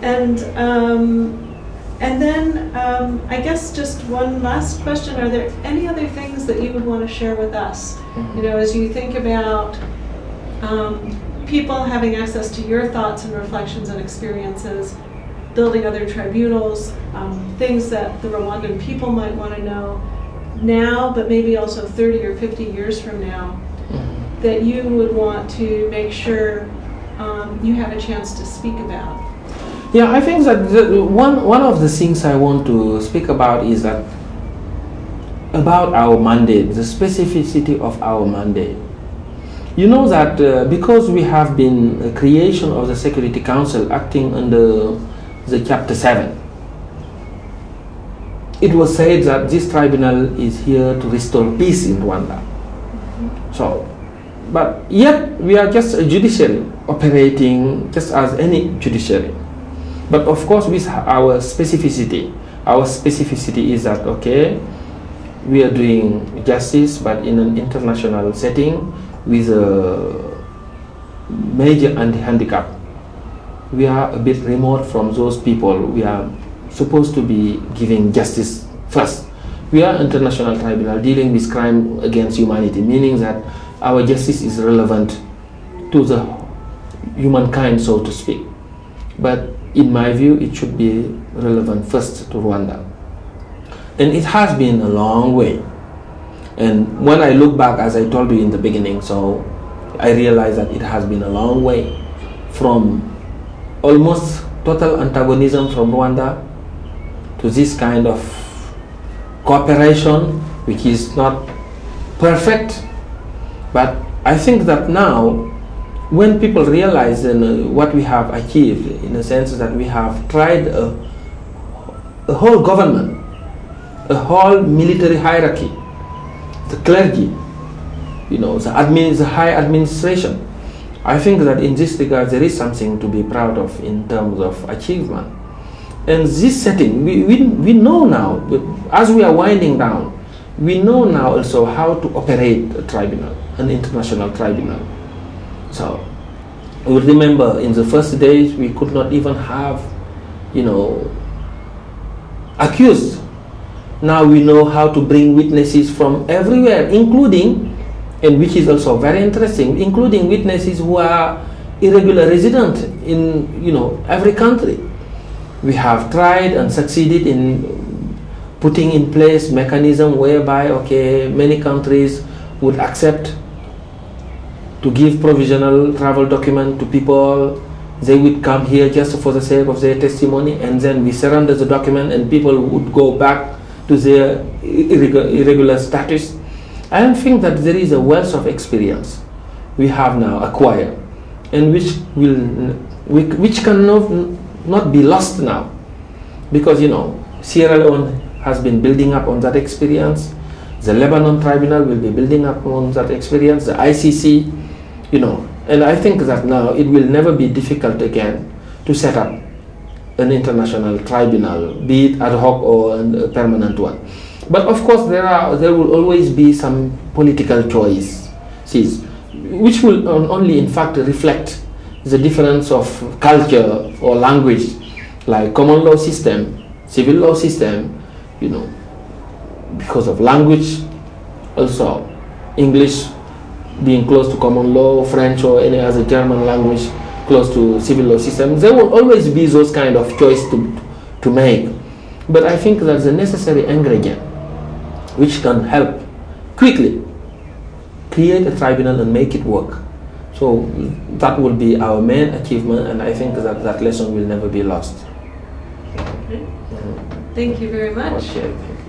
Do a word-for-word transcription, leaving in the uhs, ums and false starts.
and um, and then um, I guess just one last question: are there any other things that you would want to share with us? Mm-hmm. You know, as you think about um, people having access to your thoughts and reflections and experiences, building other tribunals, um, things that the Rwandan people might want to know now, but maybe also thirty or fifty years from now, mm-hmm. that you would want to make sure um, you have a chance to speak about. Yeah, I think that the, one, one of the things I want to speak about is that about our mandate, the specificity of our mandate. You know that uh, because we have been a creation of the Security Council acting under the Chapter seven, it was said that this tribunal is here to restore peace in Rwanda. Mm-hmm. So, but yet we are just a judiciary operating just as any judiciary. But of course with our specificity, our specificity is that, okay, we are doing justice but in an international setting with a major handicap. We are a bit remote from those people. We are supposed to be giving justice first. We are international tribunal dealing with crime against humanity, meaning that our justice is relevant to the humankind, so to speak. But in my view, it should be relevant first to Rwanda. And it has been a long way. And when I look back, as I told you in the beginning, so I realize that it has been a long way from almost total antagonism from Rwanda to this kind of cooperation, which is not perfect. But I think that now, when people realize uh, what we have achieved, in the sense that we have tried a, a whole government, a whole military hierarchy, the clergy, you know, the, admin, the high administration, I think that in this regard there is something to be proud of in terms of achievement. And this setting, we, we, we know now, as we are winding down, we know now also how to operate a tribunal, an international tribunal. So, we remember in the first days we could not even have, you know, accused. Now we know how to bring witnesses from everywhere, including, and which is also very interesting, including witnesses who are irregular residents in, you know, every country. We have tried and succeeded in putting in place mechanism whereby, okay, many countries would accept to give provisional travel document to people. They would come here just for the sake of their testimony, and then we surrender the document and people would go back to their irregular, irregular status. I don't think that there is a wealth of experience we have now acquired, and which will, which cannot not be lost now, because, you know, Sierra Leone has been building up on that experience. The Lebanon Tribunal will be building up on that experience. The I C C, you know, and I think that now it will never be difficult again to set up an international tribunal, be it ad hoc or a permanent one. But of course, there are there will always be some political choices, which will only in fact reflect the difference of culture or language, like common law system, civil law system, you know, because of language, also English being close to common law, French or any other German language close to civil law system. There will always be those kind of choice to, to make. But I think that's a necessary ingredient which can help quickly create a tribunal and make it work. So that will be our main achievement, and I think that that lesson will never be lost. Okay. Mm-hmm. Thank you very much. Okay.